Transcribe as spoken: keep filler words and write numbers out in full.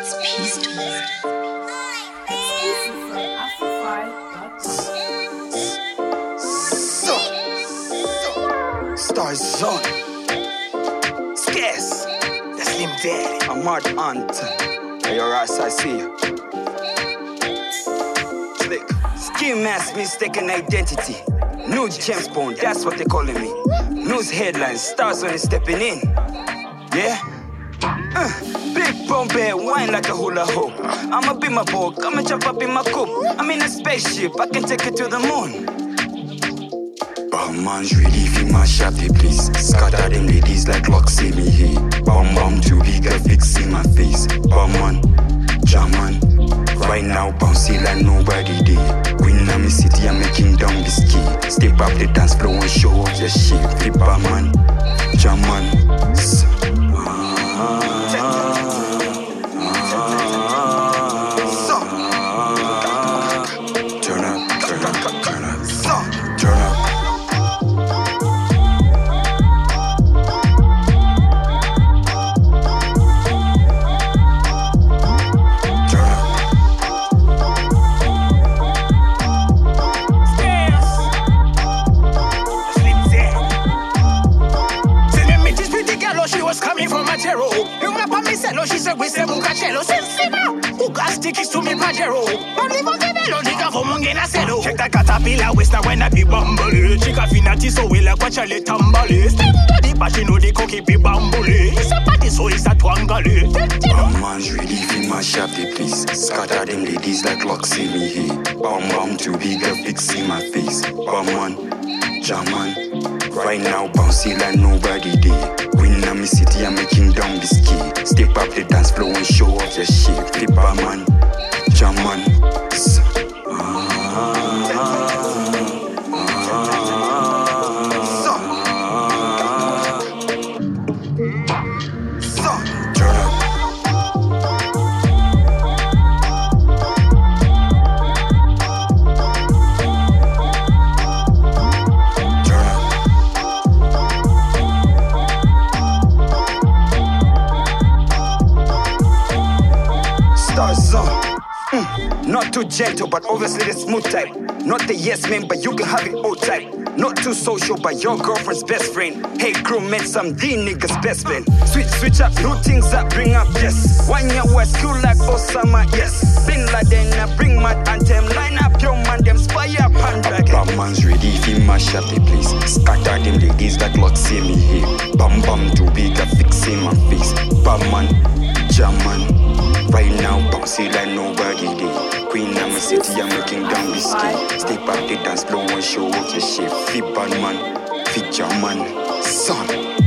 Peace to So, Star Zone, Scarce, the Slim Daddy, I'm Mart Anton. Hey, your ass, I see you. Slick, Ski Mask, mistaken identity. New James Bond, that's what they calling me. News headlines, Star Zone is stepping in. Yeah? Uh, big Bombay, wine like a hula hoop. I'ma be my boat, I'ma jump up in my coupe. I'm in a spaceship, I can take it to the moon. Balman's relief in my shawty, please. Scatter them ladies like lock, see me here. Bam bam too big, a fix in my face. Balman, German. Right now, bouncy like nobody did. Queen of me city, I'm making down biscuit. Step up the dance floor and show off your shit. Flip man, German. She said we say Bucachello, Sensima, who got stickies to me Pajero. Only one Cabello, Nika for Mungena Selo. Check the caterpillar, West when I be bumble. Chica Finati, so we like watch a little tambale. Stem the Pachino, the cookie be bambule. It's a party, so it's a twangale. Balman's relief in my shawty, please. Scatter them ladies like lock, see me here. Bam bam too big, a fix in my face. Balman, German. Right now, bouncy like nobody did. Queen of me city, I'm making down biscuit. Step up the dance floor and show off your shit. Flip man, German. Mm, not too gentle, but obviously the smooth type. Not the yes man, but you can have it all type. Not too social, but your girlfriend's best friend. Hey crew, met some D niggas best friend. Switch, switch up, new things that bring up, yes. One year was cool like Osama, yes. Bin Laden, I bring my anthem. Line up your man, them spy up and dragon. Balman's ready, if my shawty, please. Scatter them ladies like lock, see me here. Bam bam too big, I fix in my face. Balman, German. Right now, bouncy like nobody did. Queen of my city, I'm making down biscuit. Step up the dance floor and show off your shit. Fit bad man, fit German, son.